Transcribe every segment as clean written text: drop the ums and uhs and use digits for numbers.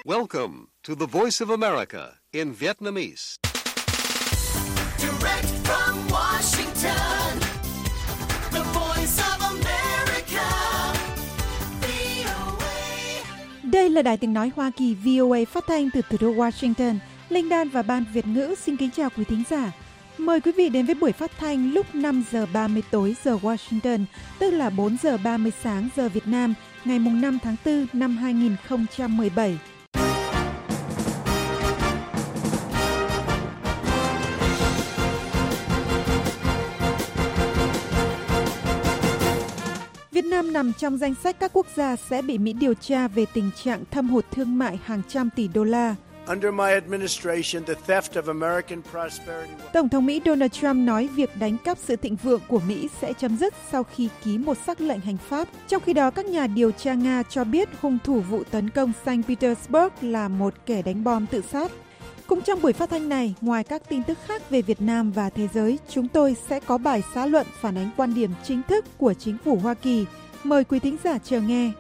Welcome to the Voice of America in Vietnamese. Direct from Washington, the Voice of America, VOA. Đây là Đài Tiếng Nói Hoa Kỳ VOA phát thanh từ thủ đô Washington. Linh Đan và Ban Việt ngữ xin kính chào quý thính giả. Mời quý vị đến với buổi phát thanh lúc 5 giờ 30 tối giờ Washington, tức là 4 giờ 30 sáng giờ Việt Nam, ngày 5 tháng 4 năm 2017. Việt Nam nằm trong danh sách các quốc gia sẽ bị Mỹ điều tra về tình trạng thâm hụt thương mại hàng trăm tỷ đô la. Tổng thống Mỹ Donald Trump nói việc đánh cắp sự thịnh vượng của Mỹ sẽ chấm dứt sau khi ký một sắc lệnh hành pháp. Trong khi đó, các nhà điều tra Nga cho biết hung thủ vụ tấn công Saint Petersburg là một kẻ đánh bom tự sát. Cũng trong buổi phát thanh này, ngoài các tin tức khác về Việt Nam và thế giới, chúng tôi sẽ có bài xã luận phản ánh quan điểm chính thức của chính phủ Hoa Kỳ. Mời quý thính giả chờ nghe.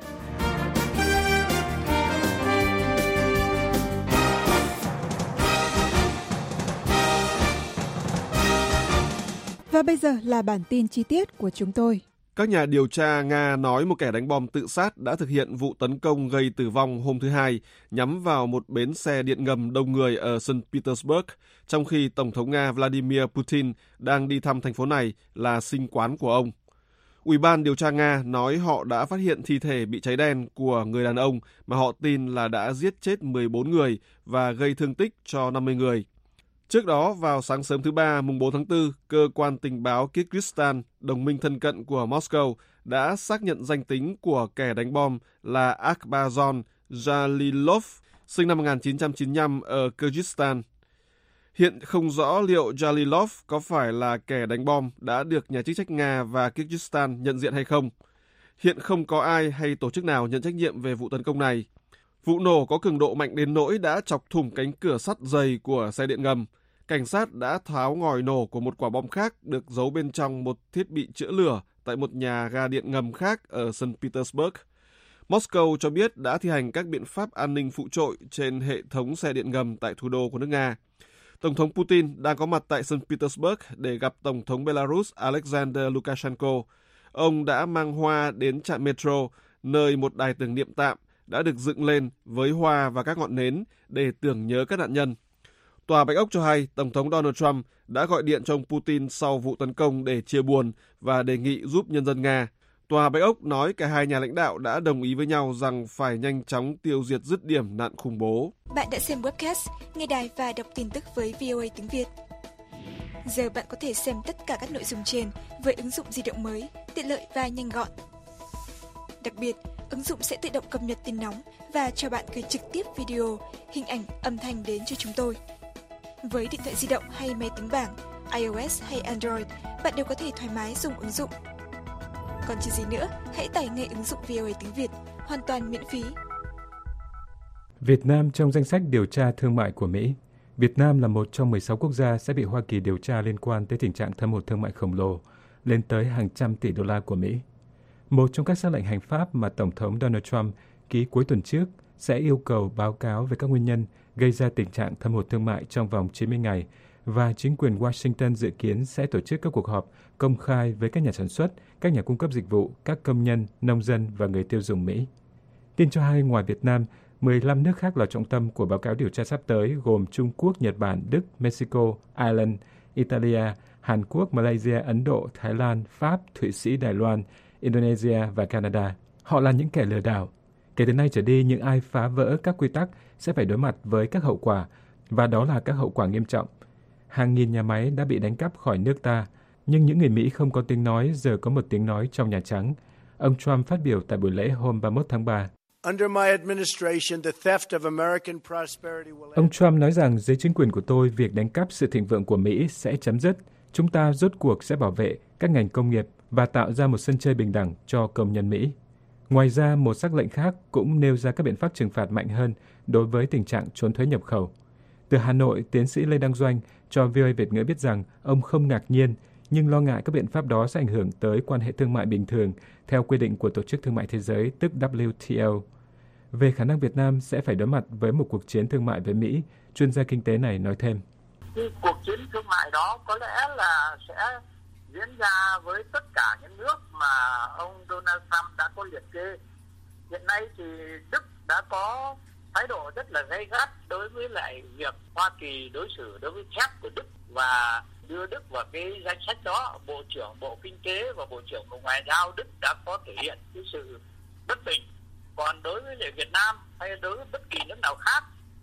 Và bây giờ là bản tin chi tiết của chúng tôi. Các nhà điều tra Nga nói một kẻ đánh bom tự sát đã thực hiện vụ tấn công gây tử vong hôm thứ Hai nhắm vào một bến xe điện ngầm đông người ở St. Petersburg, trong khi Tổng thống Nga Vladimir Putin đang đi thăm thành phố này là sinh quán của ông. Ủy ban điều tra Nga nói họ đã phát hiện thi thể bị cháy đen của người đàn ông mà họ tin là đã giết chết 14 người và gây thương tích cho 50 người. Trước đó, vào sáng sớm thứ Ba, mùng 4 tháng 4, cơ quan tình báo Kyrgyzstan, đồng minh thân cận của Moscow, đã xác nhận danh tính của kẻ đánh bom là Akbarzhon Jalilov, sinh năm 1995 ở Kyrgyzstan. Hiện không rõ liệu Jalilov có phải là kẻ đánh bom đã được nhà chức trách Nga và Kyrgyzstan nhận diện hay không. Hiện không có ai hay tổ chức nào nhận trách nhiệm về vụ tấn công này. Vụ nổ có cường độ mạnh đến nỗi đã chọc thủng cánh cửa sắt dày của xe điện ngầm. Cảnh sát đã tháo ngòi nổ của một quả bom khác được giấu bên trong một thiết bị chữa lửa tại một nhà ga điện ngầm khác ở St. Petersburg. Moscow cho biết đã thi hành các biện pháp an ninh phụ trội trên hệ thống xe điện ngầm tại thủ đô của nước Nga. Tổng thống Putin đang có mặt tại St. Petersburg để gặp Tổng thống Belarus Alexander Lukashenko. Ông đã mang hoa đến trạm metro, nơi một đài tưởng niệm tạm đã được dựng lên với hoa và các ngọn nến để tưởng nhớ các nạn nhân. Tòa Bạch Ốc cho hay Tổng thống Donald Trump đã gọi điện cho ông Putin sau vụ tấn công để chia buồn và đề nghị giúp nhân dân Nga. Tòa Bạch Ốc nói cả hai nhà lãnh đạo đã đồng ý với nhau rằng phải nhanh chóng tiêu diệt dứt điểm nạn khủng bố. Bạn đã xem webcast, nghe đài và đọc tin tức với VOA tiếng Việt. Giờ bạn có thể xem tất cả các nội dung trên với ứng dụng di động mới, tiện lợi và nhanh gọn. Đặc biệt, ứng dụng sẽ tự động cập nhật tin nóng và cho bạn gửi trực tiếp video, hình ảnh, âm thanh đến cho chúng tôi. Với điện thoại di động hay máy tính bảng, iOS hay Android, bạn đều có thể thoải mái dùng ứng dụng. Còn chờ gì nữa, hãy tải ngay ứng dụng VOA tiếng Việt, hoàn toàn miễn phí. Việt Nam trong danh sách điều tra thương mại của Mỹ. Việt Nam là một trong 16 quốc gia sẽ bị Hoa Kỳ điều tra liên quan tới tình trạng thâm hụt thương mại khổng lồ, lên tới hàng trăm tỷ đô la của Mỹ. Một trong các sắc lệnh hành pháp mà Tổng thống Donald Trump ký cuối tuần trước sẽ yêu cầu báo cáo về các nguyên nhân gây ra tình trạng thâm hụt thương mại trong vòng 90 ngày và chính quyền Washington dự kiến sẽ tổ chức các cuộc họp công khai với các nhà sản xuất, các nhà cung cấp dịch vụ, các công nhân, nông dân và người tiêu dùng Mỹ. Tin cho hay ngoài Việt Nam, 15 nước khác là trọng tâm của báo cáo điều tra sắp tới gồm Trung Quốc, Nhật Bản, Đức, Mexico, Ireland, Italia, Hàn Quốc, Malaysia, Ấn Độ, Thái Lan, Pháp, Thụy Sĩ, Đài Loan, Indonesia và Canada. Họ là những kẻ lừa đảo. Kể từ nay trở đi, những ai phá vỡ các quy tắc sẽ phải đối mặt với các hậu quả, và đó là các hậu quả nghiêm trọng. Hàng nghìn nhà máy đã bị đánh cắp khỏi nước ta, nhưng những người Mỹ không có tiếng nói giờ có một tiếng nói trong Nhà Trắng. Ông Trump phát biểu tại buổi lễ hôm 31 tháng 3. Ông Trump nói rằng dưới chính quyền của tôi, việc đánh cắp sự thịnh vượng của Mỹ sẽ chấm dứt. Chúng ta rốt cuộc sẽ bảo vệ các ngành công nghiệp và tạo ra một sân chơi bình đẳng cho công nhân Mỹ. Ngoài ra, một sắc lệnh khác cũng nêu ra các biện pháp trừng phạt mạnh hơn đối với tình trạng trốn thuế nhập khẩu. Từ Hà Nội, tiến sĩ Lê Đăng Doanh cho VOA Việt ngữ biết rằng ông không ngạc nhiên, nhưng lo ngại các biện pháp đó sẽ ảnh hưởng tới quan hệ thương mại bình thường theo quy định của Tổ chức Thương mại Thế giới, tức WTO. Về khả năng Việt Nam sẽ phải đối mặt với một cuộc chiến thương mại với Mỹ, chuyên gia kinh tế này nói thêm. Cái cuộc chiến thương mại đó có lẽ là sẽ diễn ra với tất cả những nước mà ông Donald Trump đã có liệt kê. Hiện nay thì Đức đã có thái độ rất là gay gắt đối với lại việc Hoa Kỳ đối xử đối với thép của Đức và đưa Đức vào cái danh sách đó. Bộ trưởng Bộ Kinh tế và Bộ trưởng Bộ Ngoại giao Đức đã có thể hiện cái sự bất bình. Còn đối với lại Việt Nam hay đối với bất kỳ nước nào khác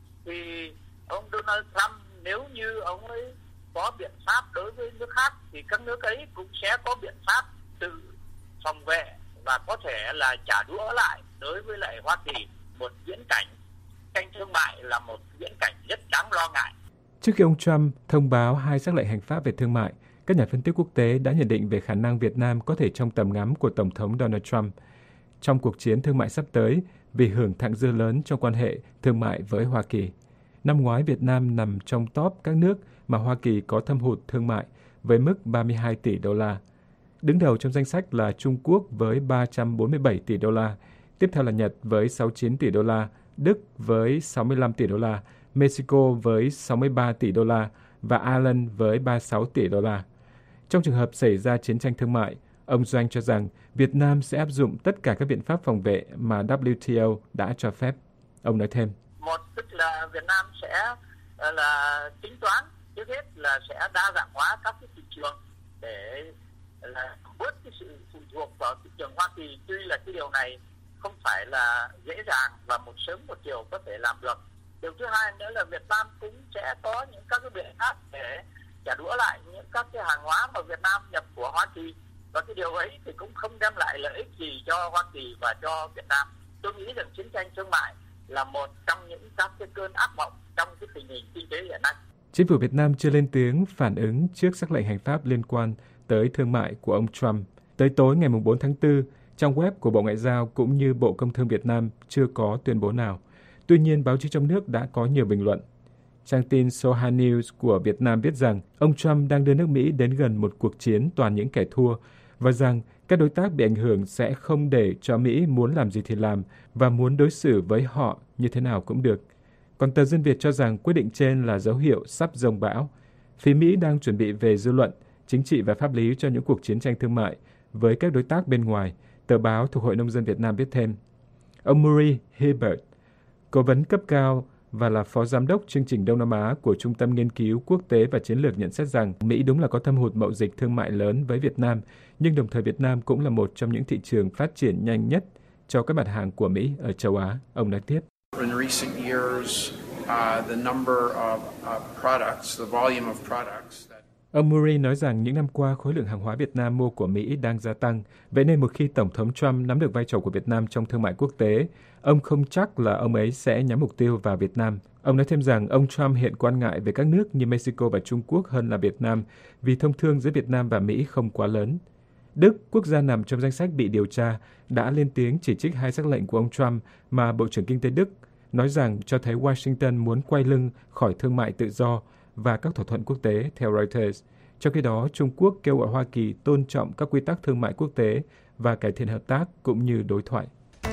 thì ông Donald Trump nếu như ông ấy có biện pháp đối với nước khác thì các nước ấy cũng sẽ có biện pháp tự phòng vệ và có thể là trả đũa lại đối với lại Hoa Kỳ. Một viễn cảnh tranh thương mại là một viễn cảnh rất đáng lo ngại. Trước khi ông Trump thông báo 2 sắc lệnh hành pháp về thương mại, các nhà phân tích quốc tế đã nhận định về khả năng Việt Nam có thể trong tầm ngắm của Tổng thống Donald Trump trong cuộc chiến thương mại sắp tới vì hưởng thặng dư lớn trong quan hệ thương mại với Hoa Kỳ. Năm ngoái, Việt Nam nằm trong top các nước mà Hoa Kỳ có thâm hụt thương mại với mức 32 tỷ đô la. Đứng đầu trong danh sách là Trung Quốc với 347 tỷ đô la, tiếp theo là Nhật với 69 tỷ đô la, Đức với 65 tỷ đô la, Mexico với 63 tỷ đô la và Ireland với 36 tỷ đô la. Trong trường hợp xảy ra chiến tranh thương mại, ông Doanh cho rằng Việt Nam sẽ áp dụng tất cả các biện pháp phòng vệ mà WTO đã cho phép. Ông nói thêm. Một, tức là Việt Nam sẽ là tính toán, trước hết là sẽ đa dạng hóa các cái thị trường để là bớt cái sự phụ thuộc vào thị trường Hoa Kỳ. Tuy là cái điều này không phải là dễ dàng và một sớm một chiều có thể làm được. Điều thứ hai nữa là Việt Nam cũng sẽ có những các cái biện pháp để trả đũa lại những các cái hàng hóa mà Việt Nam nhập của Hoa Kỳ. Và cái điều ấy thì cũng không đem lại lợi ích gì cho Hoa Kỳ và cho Việt Nam. Tôi nghĩ rằng chiến tranh thương mại là một trong những các cái cơn ác mộng trong cái tình hình kinh tế hiện nay. Chính phủ Việt Nam chưa lên tiếng phản ứng trước sắc lệnh hành pháp liên quan tới thương mại của ông Trump. Tới tối ngày 4 tháng 4, trang web của Bộ Ngoại giao cũng như Bộ Công Thương Việt Nam chưa có tuyên bố nào. Tuy nhiên, báo chí trong nước đã có nhiều bình luận. Trang tin Soha News của Việt Nam viết rằng ông Trump đang đưa nước Mỹ đến gần một cuộc chiến toàn những kẻ thua và rằng các đối tác bị ảnh hưởng sẽ không để cho Mỹ muốn làm gì thì làm và muốn đối xử với họ như thế nào cũng được. Còn tờ Dân Việt cho rằng quyết định trên là dấu hiệu sắp giông bão. Phía Mỹ đang chuẩn bị về dư luận, chính trị và pháp lý cho những cuộc chiến tranh thương mại với các đối tác bên ngoài, tờ báo thuộc Hội Nông dân Việt Nam viết thêm. Ông Murray Hibbert, cố vấn cấp cao và là phó giám đốc chương trình Đông Nam Á của Trung tâm Nghiên cứu Quốc tế và Chiến lược nhận xét rằng Mỹ đúng là có thâm hụt mậu dịch thương mại lớn với Việt Nam, nhưng đồng thời Việt Nam cũng là một trong những thị trường phát triển nhanh nhất cho các mặt hàng của Mỹ ở châu Á. Ông nói tiếp. Ông Murray nói rằng những năm qua khối lượng hàng hóa Việt Nam mua của Mỹ đang gia tăng. Vậy nên một khi Tổng thống Trump nắm được vai trò của Việt Nam trong thương mại quốc tế, ông không chắc là ông ấy sẽ nhắm mục tiêu vào Việt Nam. Ông nói thêm rằng ông Trump hiện quan ngại về các nước như Mexico và Trung Quốc hơn là Việt Nam vì thông thương giữa Việt Nam và Mỹ không quá lớn. Đức, quốc gia nằm trong danh sách bị điều tra, đã lên tiếng chỉ trích 2 sắc lệnh của ông Trump mà Bộ trưởng Kinh tế Đức nói rằng cho thấy Washington muốn quay lưng khỏi thương mại tự do và các thỏa thuận quốc tế, theo Reuters. Trong khi đó, Trung Quốc kêu gọi Hoa Kỳ tôn trọng các quy tắc thương mại quốc tế và cải thiện hợp tác cũng như đối thoại.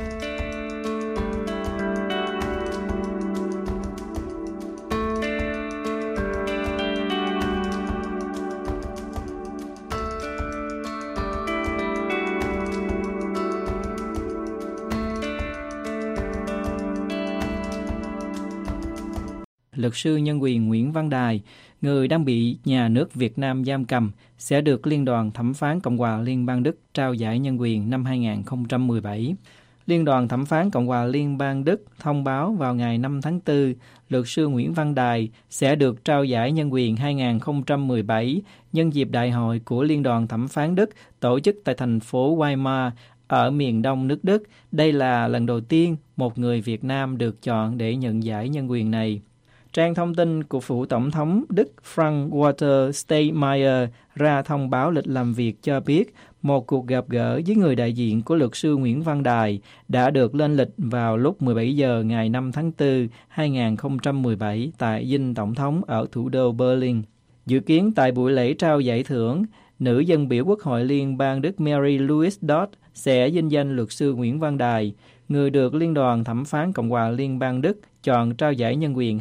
Luật sư nhân quyền Nguyễn Văn Đài, người đang bị nhà nước Việt Nam giam cầm, sẽ được Liên đoàn Thẩm phán Cộng hòa Liên bang Đức trao giải nhân quyền năm 2017. Liên đoàn Thẩm phán Cộng hòa Liên bang Đức thông báo vào ngày 5 tháng 4, luật sư Nguyễn Văn Đài sẽ được trao giải nhân quyền 2017 nhân dịp đại hội của Liên đoàn Thẩm phán Đức tổ chức tại thành phố Weimar ở miền đông nước Đức. Đây là lần đầu tiên một người Việt Nam được chọn để nhận giải nhân quyền này. Trang thông tin của phủ Tổng thống Đức Frank-Walter Steinmeier ra thông báo lịch làm việc cho biết một cuộc gặp gỡ với người đại diện của luật sư Nguyễn Văn Đài đã được lên lịch vào lúc 17 giờ ngày 5 tháng 4, 2017 tại Dinh Tổng thống ở thủ đô Berlin. Dự kiến tại buổi lễ trao giải thưởng, nữ dân biểu Quốc hội Liên bang Đức Mary Louise Dott sẽ vinh danh luật sư Nguyễn Văn Đài. người được Liên đoàn Thẩm phán Cộng hòa Liên bang Đức chọn trao giải nhân quyền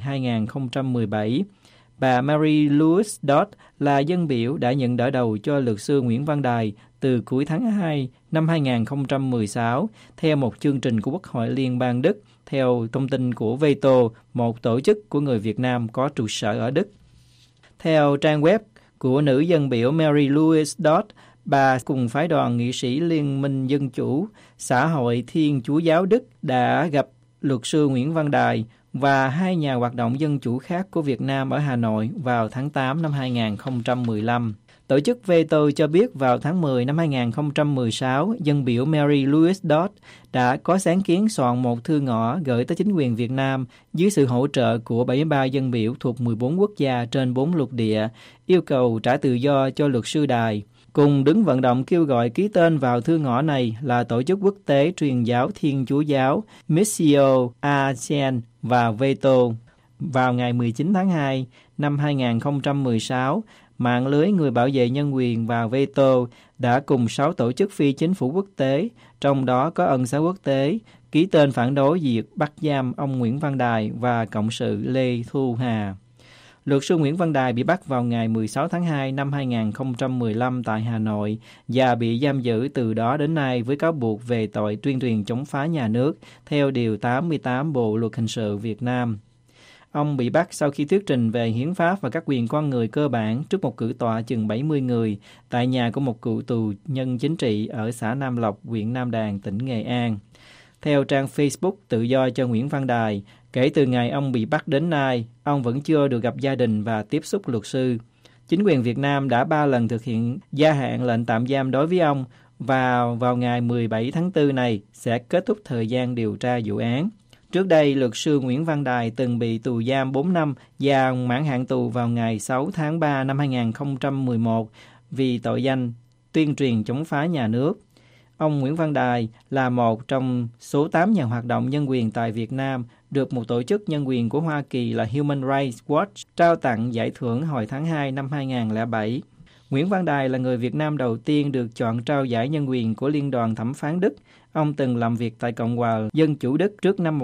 2017. Bà Mary Louise Dott là dân biểu đã nhận đỡ đầu cho luật sư Nguyễn Văn Đài từ cuối tháng 2 năm 2016 theo một chương trình của Quốc hội Liên bang Đức, theo thông tin của Veto, một tổ chức của người Việt Nam có trụ sở ở Đức. Theo trang web của nữ dân biểu Mary Louise Dott, bà cùng phái đoàn nghị sĩ Liên minh Dân chủ Xã hội Thiên Chúa giáo Đức đã gặp luật sư Nguyễn Văn Đài và hai nhà hoạt động dân chủ khác của Việt Nam ở Hà Nội vào tháng 8 năm 2015. Tổ chức Veto cho biết vào tháng 10 năm 2016, dân biểu Mary Louise Dott đã có sáng kiến soạn một thư ngõ gửi tới chính quyền Việt Nam dưới sự hỗ trợ của 73 dân biểu thuộc 14 quốc gia trên 4 lục địa, yêu cầu trả tự do cho luật sư Đài. Cùng đứng vận động kêu gọi ký tên vào thư ngõ này là Tổ chức Quốc tế Truyền giáo Thiên Chúa giáo, Missio ASEAN và Veto. Vào ngày 19 tháng 2 năm 2016, mạng lưới người bảo vệ nhân quyền và Veto đã cùng 6 tổ chức phi chính phủ quốc tế, trong đó có Ân xá quốc tế, ký tên phản đối việc bắt giam ông Nguyễn Văn Đài và cộng sự Lê Thu Hà. Luật sư Nguyễn Văn Đài bị bắt vào ngày 16 tháng 2 năm 2015 tại Hà Nội và bị giam giữ từ đó đến nay với cáo buộc về tội tuyên truyền chống phá nhà nước theo Điều 88 Bộ Luật Hình sự Việt Nam. Ông bị bắt sau khi thuyết trình về hiến pháp và các quyền con người cơ bản trước một cử tọa chừng 70 người tại nhà của một cựu tù nhân chính trị ở xã Nam Lộc, huyện Nam Đàn, tỉnh Nghệ An. Theo trang Facebook Tự do cho Nguyễn Văn Đài, kể từ ngày ông bị bắt đến nay, ông vẫn chưa được gặp gia đình và tiếp xúc luật sư. Chính quyền Việt Nam đã 3 lần thực hiện gia hạn lệnh tạm giam đối với ông và vào ngày 17 tháng 4 này sẽ kết thúc thời gian điều tra vụ án. Trước đây, luật sư Nguyễn Văn Đài từng bị tù giam 4 năm và mãn hạn tù vào ngày 6 tháng 3 năm 2011 vì tội danh tuyên truyền chống phá nhà nước. Ông Nguyễn Văn Đài là một trong số 8 nhà hoạt động nhân quyền tại Việt Nam được một tổ chức nhân quyền của Hoa Kỳ là Human Rights Watch trao tặng giải thưởng hồi tháng 2 năm 2007. Nguyễn Văn Đài là người Việt Nam đầu tiên được chọn trao giải nhân quyền của Liên đoàn Thẩm phán Đức. Ông từng làm việc tại Cộng hòa Dân chủ Đức trước năm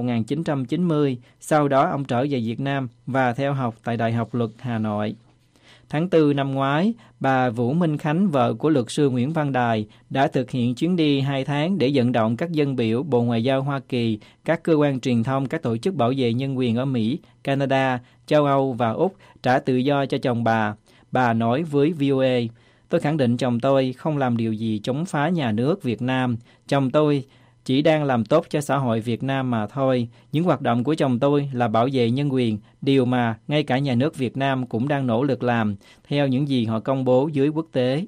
1990, sau đó ông trở về Việt Nam và theo học tại Đại học Luật Hà Nội. Tháng 4 năm ngoái, bà Vũ Minh Khánh, vợ của luật sư Nguyễn Văn Đài, đã thực hiện chuyến đi 2 tháng để vận động các dân biểu Bộ Ngoại giao Hoa Kỳ, các cơ quan truyền thông, các tổ chức bảo vệ nhân quyền ở Mỹ, Canada, châu Âu và Úc trả tự do cho chồng bà. Bà nói với VOA, "Tôi khẳng định chồng tôi không làm điều gì chống phá nhà nước Việt Nam. Chồng tôi chỉ đang làm tốt cho xã hội Việt Nam mà thôi. Những hoạt động của chồng tôi là bảo vệ nhân quyền, điều mà ngay cả nhà nước Việt Nam cũng đang nỗ lực làm, theo những gì họ công bố dưới quốc tế."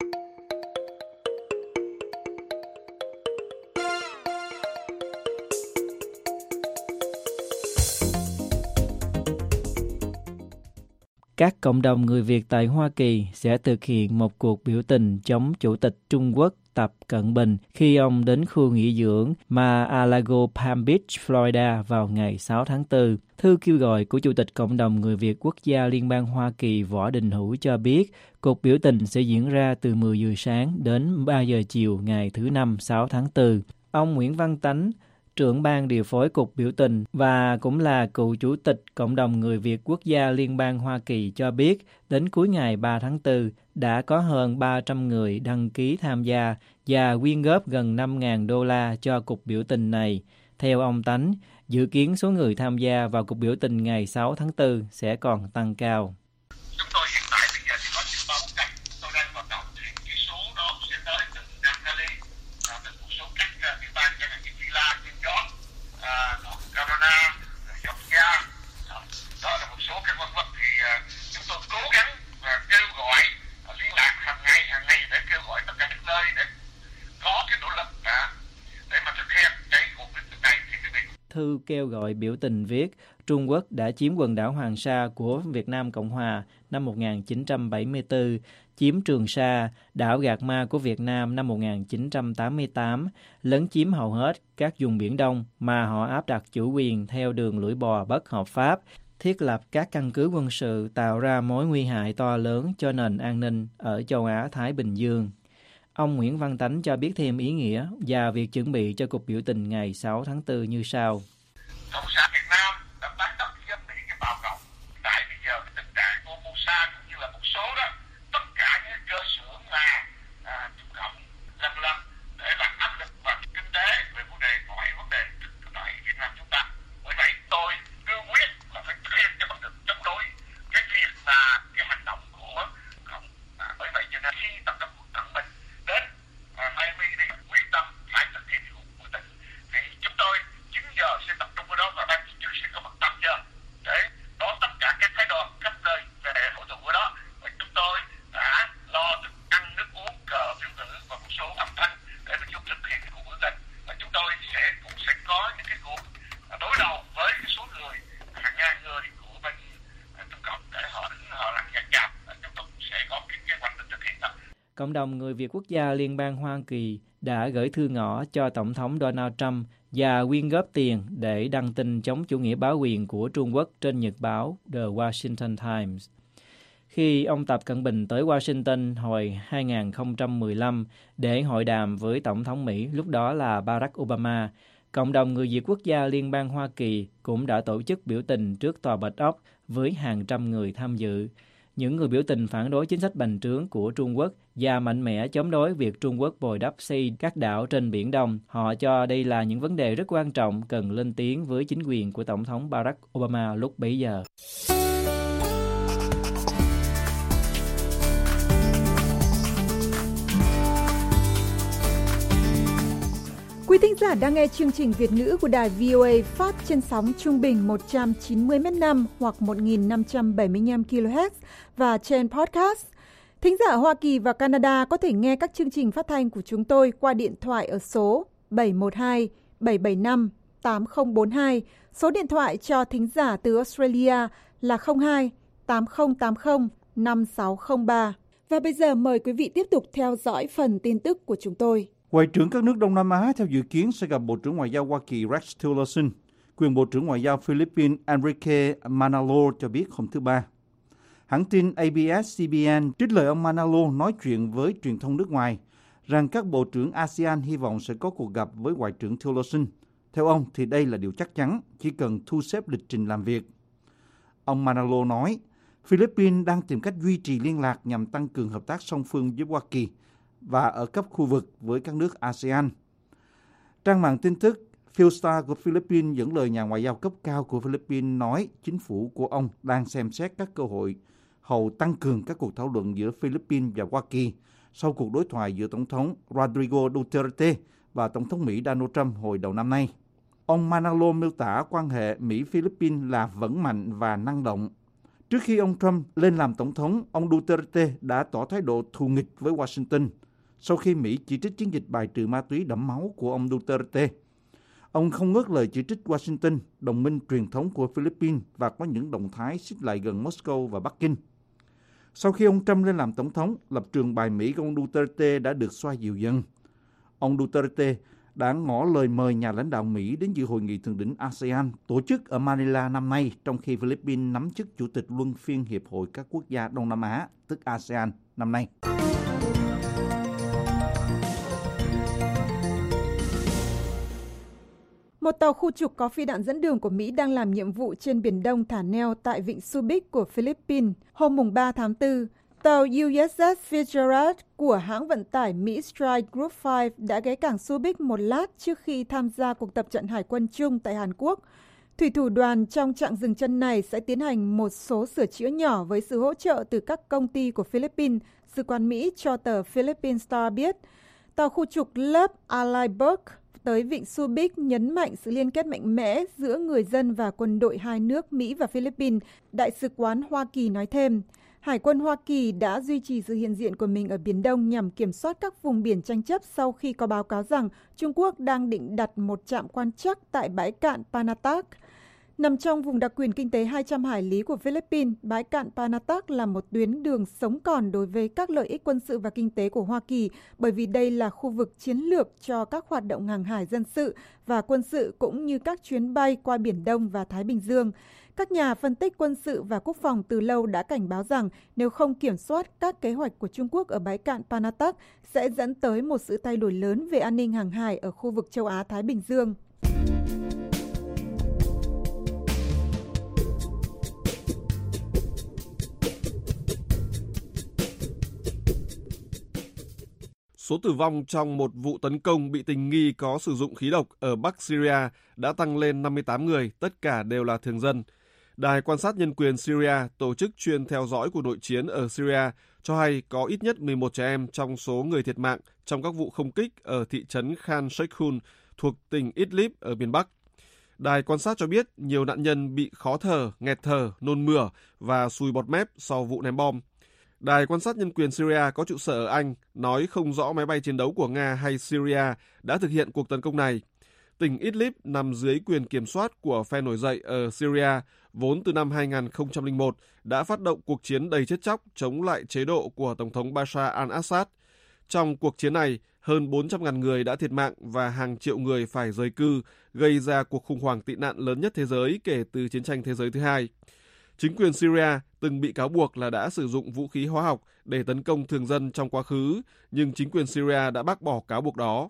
Các cộng đồng người Việt tại Hoa Kỳ sẽ thực hiện một cuộc biểu tình chống Chủ tịch Trung Quốc Tập Cận Bình khi ông đến khu nghỉ dưỡng Mar-a-Lago, Palm Beach, Florida vào ngày 6 tháng 4. Thư kêu gọi của Chủ tịch Cộng đồng Người Việt Quốc gia Liên bang Hoa Kỳ Võ Đình Hữu cho biết cuộc biểu tình sẽ diễn ra từ 10 giờ sáng đến 3 giờ chiều ngày thứ Năm 6 tháng 4. Ông Nguyễn Văn Tánh, trưởng ban điều phối cuộc biểu tình và cũng là cựu chủ tịch Cộng đồng Người Việt Quốc gia Liên bang Hoa Kỳ cho biết đến cuối ngày 3 tháng 4 đã có hơn 300 người đăng ký tham gia và quyên góp gần 5.000 đô la cho cuộc biểu tình này. Theo ông Tánh, dự kiến số người tham gia vào cuộc biểu tình ngày 6 tháng 4 sẽ còn tăng cao. Chúng tôi hiện tại bây giờ thì có chừng 3-4 ngày, tôi đang vận động thì cái số đó sẽ tới từ Nam Cali, từ một số các địa bàn chẳng hạn như Villa, New York, North Carolina, Georgia, đó là một số các vân vân. Thì chúng tôi cố gắng kêu gọi liên lạc hàng ngày để kêu gọi tất cả các nơi để có cái nỗ lực để mà thực hiện cái cuộc biểu tình này. Thư kêu gọi biểu tình viết Trung Quốc đã chiếm quần đảo Hoàng Sa của Việt Nam Cộng Hòa năm 1974, chiếm Trường Sa, đảo Gạc Ma của Việt Nam năm 1988, lấn chiếm hầu hết các vùng Biển Đông mà họ áp đặt chủ quyền theo đường lưỡi bò bất hợp pháp, thiết lập các căn cứ quân sự tạo ra mối nguy hại to lớn cho nền an ninh ở châu Á-Thái Bình Dương. Ông Nguyễn Văn Tánh cho biết thêm ý nghĩa và việc chuẩn bị cho cuộc biểu tình ngày 6 tháng 4 như sau. Cộng sản Việt Nam đã bán đất dân Mỹ cái bào cộng. Tại bây giờ cái tình trạng của Mossad cũng như là một số đó, tất cả những cơ xưởng là Trung Cộng lần để làm áp lực vào kinh tế về vấn đề mọi vấn đề tại Việt Nam chúng ta. Bởi vậy tôi cương quyết là phải thực hiện cho bằng được chống đối cái việc là cái hành động của Cộng. Bởi vậy cho nên khi tập trung Cận Bình đến Miami đi quyết tâm phải thực hiện cuộc biểu tình thì chúng tôi 9 giờ sẽ tập trung ở đó và ban tổ chức sẽ có mặt 8 giờ để đón tất cả các phái đoàn khắp nơi về hội tụ ở đó. Và chúng tôi đã lo thức ăn nước uống, cờ biểu ngữ và một số âm thanh để mà giúp thực hiện cuộc biểu tình. Và chúng tôi cũng sẽ có những cái cuộc đối đầu với cái số người hàng ngàn người của bên Trung Cộng để họ làm nhạc chạp. Chúng tôi sẽ có cái kế hoạch để thực hiện đó. Cộng đồng người Việt quốc gia Liên bang Hoa Kỳ đã gửi thư ngõ cho Tổng thống Donald Trump và quyên góp tiền để đăng tin chống chủ nghĩa bá quyền của Trung Quốc trên nhật báo The Washington Times. Khi ông Tập Cận Bình tới Washington hồi 2015 để hội đàm với Tổng thống Mỹ lúc đó là Barack Obama, cộng đồng người Việt quốc gia Liên bang Hoa Kỳ cũng đã tổ chức biểu tình trước Tòa Bạch Ốc với hàng trăm người tham dự. Những người biểu tình phản đối chính sách bành trướng của Trung Quốc và mạnh mẽ chống đối việc Trung Quốc bồi đắp xây các đảo trên Biển Đông. Họ cho đây là những vấn đề rất quan trọng cần lên tiếng với chính quyền của Tổng thống Barack Obama lúc bấy giờ. Quý thính giả đang nghe chương trình Việt ngữ của đài VOA phát trên sóng trung bình 190 m/năm hoặc 1.575 kHz và trên podcast. Thính giả ở Hoa Kỳ và Canada có thể nghe các chương trình phát thanh của chúng tôi qua điện thoại ở số 712 775 8042. Số điện thoại cho thính giả từ Australia là 02 8080 5603. Và bây giờ mời quý vị tiếp tục theo dõi phần tin tức của chúng tôi. Ngoại trưởng các nước Đông Nam Á theo dự kiến sẽ gặp Bộ trưởng Ngoại giao Hoa Kỳ Rex Tillerson. Quyền Bộ trưởng Ngoại giao Philippines Enrique Manalo cho biết hôm thứ Ba. Hãng tin ABS-CBN trích lời ông Manalo nói chuyện với truyền thông nước ngoài rằng các bộ trưởng ASEAN hy vọng sẽ có cuộc gặp với Ngoại trưởng Tillerson. Theo ông thì đây là điều chắc chắn, chỉ cần thu xếp lịch trình làm việc. Ông Manalo nói, Philippines đang tìm cách duy trì liên lạc nhằm tăng cường hợp tác song phương với Hoa Kỳ và ở cấp khu vực với các nước ASEAN. Trang mạng tin tức Philstar của Philippines dẫn lời nhà ngoại giao cấp cao của Philippines nói chính phủ của ông đang xem xét các cơ hội hầu tăng cường các cuộc thảo luận giữa Philippines và Hoa Kỳ sau cuộc đối thoại giữa Tổng thống Rodrigo Duterte và Tổng thống Mỹ Donald Trump hồi đầu năm nay. Ông Manalo miêu tả quan hệ Mỹ-Philippines là vững mạnh và năng động. Trước khi ông Trump lên làm Tổng thống, ông Duterte đã tỏ thái độ thù nghịch với Washington sau khi Mỹ chỉ trích chiến dịch bài trừ ma túy đẫm máu của ông Duterte. Ông không ngớt lời chỉ trích Washington, đồng minh truyền thống của Philippines và có những động thái xích lại gần Moscow và Bắc Kinh. Sau khi ông Trump lên làm Tổng thống, lập trường bài Mỹ của ông Duterte đã được xoa dịu dần. Ông Duterte đã ngỏ lời mời nhà lãnh đạo Mỹ đến dự hội nghị thượng đỉnh ASEAN tổ chức ở Manila năm nay, trong khi Philippines nắm chức chủ tịch luân phiên Hiệp hội các quốc gia Đông Nam Á, tức ASEAN, năm nay. Một tàu khu trục có phi đạn dẫn đường của Mỹ đang làm nhiệm vụ trên Biển Đông thả neo tại vịnh Subic của Philippines. Hôm 3 tháng 4, tàu USS Fitzgerald của hãng vận tải Mỹ Strike Group 5 đã ghé cảng Subic một lát trước khi tham gia cuộc tập trận hải quân chung tại Hàn Quốc. Thủy thủ đoàn trong chặng dừng chân này sẽ tiến hành một số sửa chữa nhỏ với sự hỗ trợ từ các công ty của Philippines, Sứ quán Mỹ cho tờ Philippine Star biết. Tàu khu trục lớp Alaiburg tới vịnh Subic nhấn mạnh sự liên kết mạnh mẽ giữa người dân và quân đội hai nước Mỹ và Philippines, Đại sứ quán Hoa Kỳ nói thêm. Hải quân Hoa Kỳ đã duy trì sự hiện diện của mình ở Biển Đông nhằm kiểm soát các vùng biển tranh chấp sau khi có báo cáo rằng Trung Quốc đang định đặt một trạm quan trắc tại bãi cạn Panatak. Nằm trong vùng đặc quyền kinh tế 200 hải lý của Philippines, bãi cạn Panatac là một tuyến đường sống còn đối với các lợi ích quân sự và kinh tế của Hoa Kỳ, bởi vì đây là khu vực chiến lược cho các hoạt động hàng hải dân sự và quân sự cũng như các chuyến bay qua Biển Đông và Thái Bình Dương. Các nhà phân tích quân sự và quốc phòng từ lâu đã cảnh báo rằng nếu không kiểm soát các kế hoạch của Trung Quốc ở bãi cạn Panatac sẽ dẫn tới một sự thay đổi lớn về an ninh hàng hải ở khu vực châu Á-Thái Bình Dương. Số tử vong trong một vụ tấn công bị tình nghi có sử dụng khí độc ở Bắc Syria đã tăng lên 58 người, tất cả đều là thường dân. Đài quan sát nhân quyền Syria, tổ chức chuyên theo dõi cuộc nội chiến ở Syria, cho hay có ít nhất 11 trẻ em trong số người thiệt mạng trong các vụ không kích ở thị trấn Khan Sheikhun thuộc tỉnh Idlib ở miền Bắc. Đài quan sát cho biết nhiều nạn nhân bị khó thở, nghẹt thở, nôn mửa và sùi bọt mép sau vụ ném bom. Đài quan sát nhân quyền Syria có trụ sở ở Anh nói không rõ máy bay chiến đấu của Nga hay Syria đã thực hiện cuộc tấn công này. Tỉnh Idlib nằm dưới quyền kiểm soát của phe nổi dậy ở Syria, vốn từ năm 2001 đã phát động cuộc chiến đầy chết chóc chống lại chế độ của Tổng thống Bashar al-Assad. Trong cuộc chiến này, hơn 400.000 người đã thiệt mạng và hàng triệu người phải rời cư, gây ra cuộc khủng hoảng tị nạn lớn nhất thế giới kể từ chiến tranh thế giới thứ hai. Chính quyền Syria từng bị cáo buộc là đã sử dụng vũ khí hóa học để tấn công thường dân trong quá khứ, nhưng chính quyền Syria đã bác bỏ cáo buộc đó.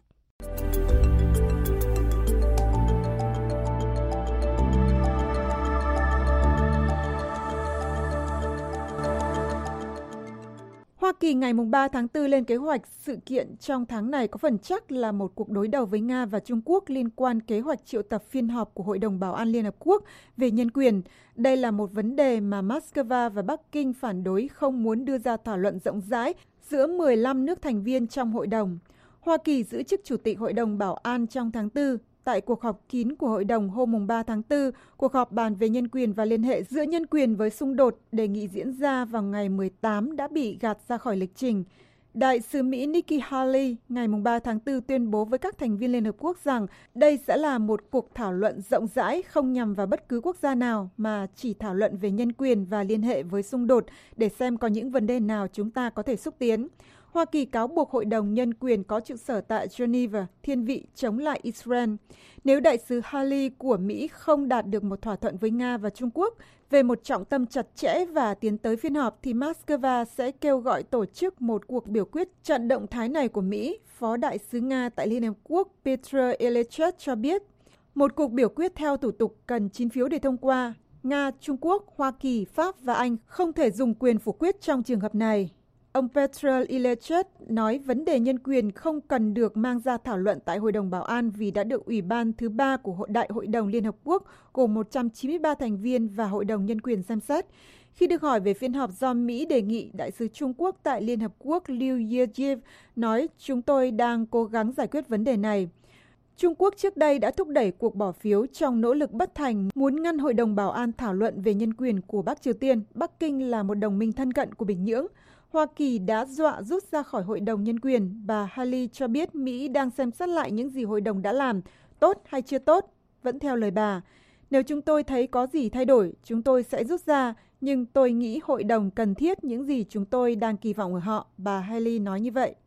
Hoa Kỳ ngày 3 tháng 4 lên kế hoạch sự kiện trong tháng này có phần chắc là một cuộc đối đầu với Nga và Trung Quốc liên quan kế hoạch triệu tập phiên họp của Hội đồng Bảo an Liên Hợp Quốc về nhân quyền. Đây là một vấn đề mà Moscow và Bắc Kinh phản đối, không muốn đưa ra thảo luận rộng rãi giữa 15 nước thành viên trong hội đồng. Hoa Kỳ giữ chức Chủ tịch Hội đồng Bảo an trong tháng 4. Tại cuộc họp kín của Hội đồng hôm 3 tháng 4, cuộc họp bàn về nhân quyền và liên hệ giữa nhân quyền với xung đột đề nghị diễn ra vào ngày 18 đã bị gạt ra khỏi lịch trình. Đại sứ Mỹ Nikki Haley ngày 3 tháng 4 tuyên bố với các thành viên Liên Hợp Quốc rằng đây sẽ là một cuộc thảo luận rộng rãi không nhằm vào bất cứ quốc gia nào mà chỉ thảo luận về nhân quyền và liên hệ với xung đột để xem có những vấn đề nào chúng ta có thể xúc tiến. Hoa Kỳ cáo buộc Hội đồng Nhân quyền có trụ sở tại Geneva, thiên vị chống lại Israel. Nếu đại sứ Haley của Mỹ không đạt được một thỏa thuận với Nga và Trung Quốc về một trọng tâm chặt chẽ và tiến tới phiên họp, thì Moscow sẽ kêu gọi tổ chức một cuộc biểu quyết chặn động thái này của Mỹ. Phó đại sứ Nga tại Liên Hợp Quốc Petr Ilyich cho biết, một cuộc biểu quyết theo thủ tục cần 9 phiếu để thông qua. Nga, Trung Quốc, Hoa Kỳ, Pháp và Anh không thể dùng quyền phủ quyết trong trường hợp này. Ông Petr Ilyich nói vấn đề nhân quyền không cần được mang ra thảo luận tại Hội đồng Bảo an vì đã được Ủy ban thứ 3 của Đại hội đồng Liên Hợp Quốc gồm 193 thành viên và Hội đồng Nhân quyền xem xét. Khi được hỏi về phiên họp do Mỹ đề nghị, Đại sứ Trung Quốc tại Liên Hợp Quốc Liu Yejiv nói chúng tôi đang cố gắng giải quyết vấn đề này. Trung Quốc trước đây đã thúc đẩy cuộc bỏ phiếu trong nỗ lực bất thành muốn ngăn Hội đồng Bảo an thảo luận về nhân quyền của Bắc Triều Tiên. Bắc Kinh là một đồng minh thân cận của Bình Nhưỡng. Hoa Kỳ đã dọa rút ra khỏi Hội đồng Nhân quyền. Bà Haley cho biết Mỹ đang xem xét lại những gì hội đồng đã làm, tốt hay chưa tốt, vẫn theo lời bà. Nếu chúng tôi thấy có gì thay đổi, chúng tôi sẽ rút ra, nhưng tôi nghĩ hội đồng cần thiết những gì chúng tôi đang kỳ vọng ở họ, bà Haley nói như vậy.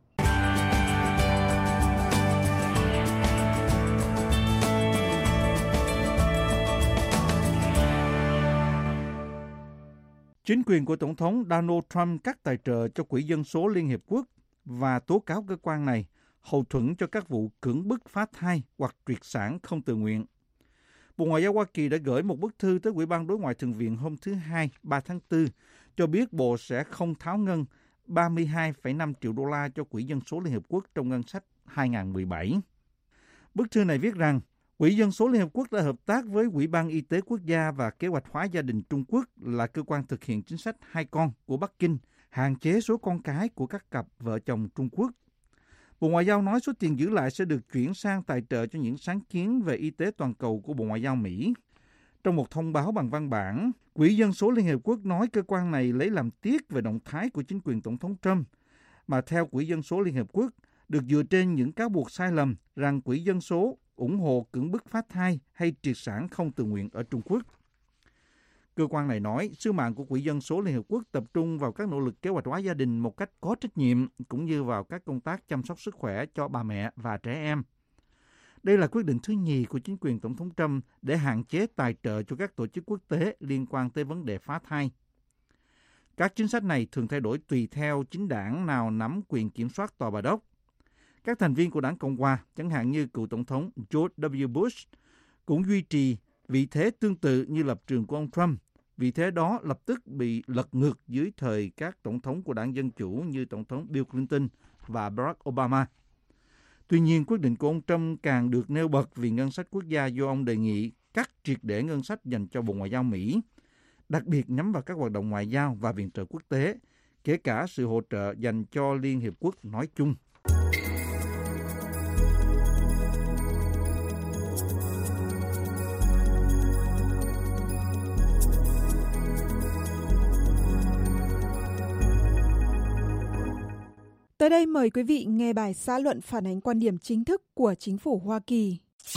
Chính quyền của Tổng thống Donald Trump cắt tài trợ cho Quỹ Dân số Liên Hiệp Quốc và tố cáo cơ quan này hậu thuẫn cho các vụ cưỡng bức phá thai hoặc triệt sản không tự nguyện. Bộ Ngoại giao Hoa Kỳ đã gửi một bức thư tới Ủy ban Đối ngoại Thượng viện hôm thứ Hai, 3 tháng 4, cho biết Bộ sẽ không tháo ngân 32,5 triệu đô la cho Quỹ Dân số Liên Hợp Quốc trong ngân sách 2017. Bức thư này viết rằng, Quỹ Dân số Liên Hợp Quốc đã hợp tác với Ủy ban Y tế Quốc gia và Kế hoạch hóa gia đình Trung Quốc là cơ quan thực hiện chính sách hai con của Bắc Kinh, hạn chế số con cái của các cặp vợ chồng Trung Quốc. Bộ Ngoại giao nói số tiền giữ lại sẽ được chuyển sang tài trợ cho những sáng kiến về y tế toàn cầu của Bộ Ngoại giao Mỹ. Trong một thông báo bằng văn bản, Quỹ Dân số Liên Hợp Quốc nói cơ quan này lấy làm tiếc về động thái của chính quyền Tổng thống Trump, mà theo Quỹ Dân số Liên Hợp Quốc, được dựa trên những cáo buộc sai lầm rằng Quỹ Dân số ủng hộ cưỡng bức phá thai hay triệt sản không tự nguyện ở Trung Quốc. Cơ quan này nói sứ mạng của Quỹ Dân số Liên Hợp Quốc tập trung vào các nỗ lực kế hoạch hóa gia đình một cách có trách nhiệm, cũng như vào các công tác chăm sóc sức khỏe cho bà mẹ và trẻ em. Đây là quyết định thứ nhì của chính quyền Tổng thống Trump để hạn chế tài trợ cho các tổ chức quốc tế liên quan tới vấn đề phá thai. Các chính sách này thường thay đổi tùy theo chính đảng nào nắm quyền kiểm soát Tòa Bà Đốc. Các thành viên của đảng Cộng hòa, chẳng hạn như cựu Tổng thống George W. Bush, cũng duy trì vị thế tương tự như lập trường của ông Trump. Vị thế đó lập tức bị lật ngược dưới thời các tổng thống của đảng Dân Chủ như Tổng thống Bill Clinton và Barack Obama. Tuy nhiên, quyết định của ông Trump càng được nêu bật vì ngân sách quốc gia do ông đề nghị cắt triệt để ngân sách dành cho Bộ Ngoại giao Mỹ, đặc biệt nhắm vào các hoạt động ngoại giao và viện trợ quốc tế, kể cả sự hỗ trợ dành cho Liên Hiệp Quốc nói chung. Tới đây mời quý vị nghe bài xã luận phản ánh quan điểm chính thức của chính phủ Hoa Kỳ.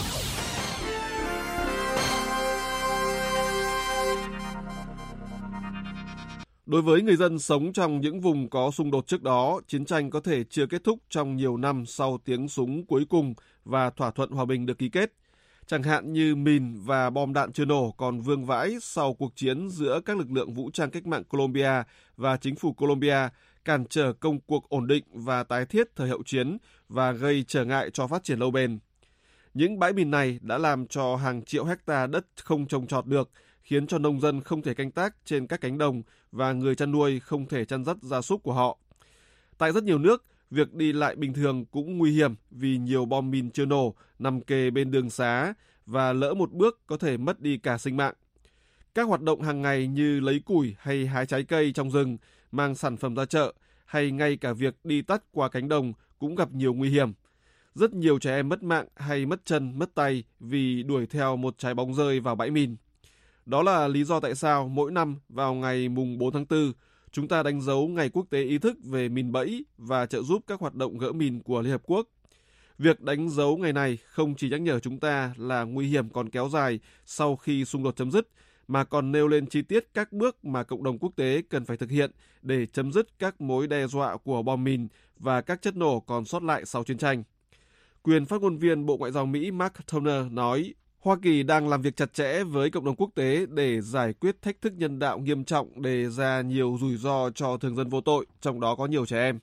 Đối với người dân sống trong những vùng có xung đột trước đó, chiến tranh có thể chưa kết thúc trong nhiều năm sau tiếng súng cuối cùng và thỏa thuận hòa bình được ký kết. Chẳng hạn như mìn và bom đạn chưa nổ còn vương vãi sau cuộc chiến giữa các lực lượng vũ trang cách mạng Colombia và chính phủ Colombia, cản trở công cuộc ổn định và tái thiết thời hậu chiến và gây trở ngại cho phát triển lâu bền. Những bãi mìn này đã làm cho hàng triệu hecta đất không trồng trọt được, khiến cho nông dân không thể canh tác trên các cánh đồng và người chăn nuôi không thể chăn dắt gia súc của họ. Tại rất nhiều nước, việc đi lại bình thường cũng nguy hiểm vì nhiều bom mìn chưa nổ nằm kề bên đường xá và lỡ một bước có thể mất đi cả sinh mạng. Các hoạt động hàng ngày như lấy củi hay hái trái cây trong rừng, mang sản phẩm ra chợ hay ngay cả việc đi tắt qua cánh đồng cũng gặp nhiều nguy hiểm. Rất nhiều trẻ em mất mạng hay mất chân, mất tay vì đuổi theo một trái bóng rơi vào bãi mìn. Đó là lý do tại sao mỗi năm vào ngày mùng 4 tháng 4, chúng ta đánh dấu Ngày Quốc tế Ý thức về mìn bẫy và trợ giúp các hoạt động gỡ mìn của Liên Hợp Quốc. Việc đánh dấu ngày này không chỉ nhắc nhở chúng ta là nguy hiểm còn kéo dài sau khi xung đột chấm dứt, mà còn nêu lên chi tiết các bước mà cộng đồng quốc tế cần phải thực hiện để chấm dứt các mối đe dọa của bom mìn và các chất nổ còn sót lại sau chiến tranh. Quyền phát ngôn viên Bộ Ngoại giao Mỹ Mark Toner nói, Hoa Kỳ đang làm việc chặt chẽ với cộng đồng quốc tế để giải quyết thách thức nhân đạo nghiêm trọng đề ra nhiều rủi ro cho thường dân vô tội, trong đó có nhiều trẻ em.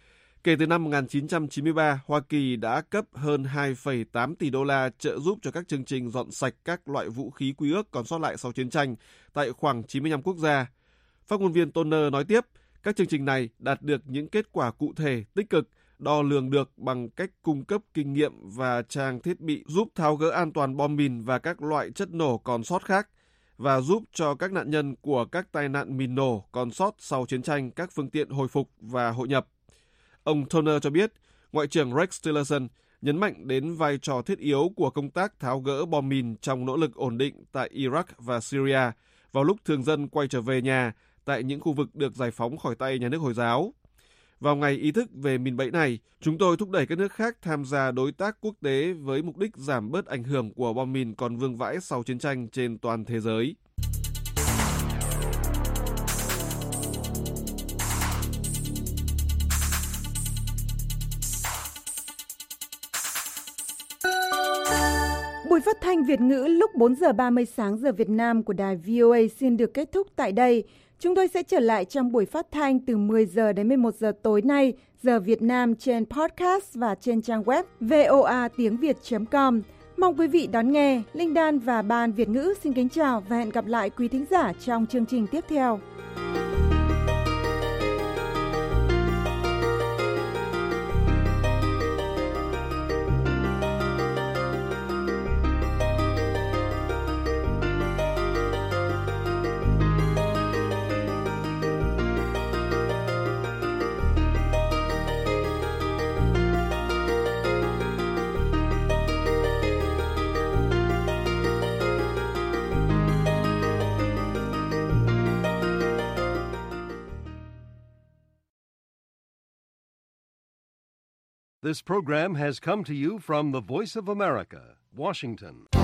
Kể từ năm 1993, Hoa Kỳ đã cấp hơn 2,8 tỷ đô la trợ giúp cho các chương trình dọn sạch các loại vũ khí quy ước còn sót lại sau chiến tranh tại khoảng 95 quốc gia. Phát ngôn viên Toner nói tiếp, các chương trình này đạt được những kết quả cụ thể, tích cực, đo lường được bằng cách cung cấp kinh nghiệm và trang thiết bị giúp tháo gỡ an toàn bom mìn và các loại chất nổ còn sót khác, và giúp cho các nạn nhân của các tai nạn mìn nổ còn sót sau chiến tranh các phương tiện hồi phục và hội nhập. Ông Toner cho biết, Ngoại trưởng Rex Tillerson nhấn mạnh đến vai trò thiết yếu của công tác tháo gỡ bom mìn trong nỗ lực ổn định tại Iraq và Syria vào lúc thường dân quay trở về nhà tại những khu vực được giải phóng khỏi tay nhà nước Hồi giáo. Vào ngày ý thức về mìn bẫy này, chúng tôi thúc đẩy các nước khác tham gia đối tác quốc tế với mục đích giảm bớt ảnh hưởng của bom mìn còn vương vãi sau chiến tranh trên toàn thế giới. Buổi phát thanh Việt ngữ lúc 4 giờ 30 sáng giờ Việt Nam của đài VOA xin được kết thúc tại đây. Chúng tôi sẽ trở lại trong buổi phát thanh từ 10 giờ đến 11 giờ tối nay, giờ Việt Nam trên podcast và trên trang web voatiengviet.com. Mong quý vị đón nghe. Linh Dan và Ban Việt ngữ xin kính chào và hẹn gặp lại quý thính giả trong chương trình tiếp theo. This program has come to you from the Voice of America, Washington.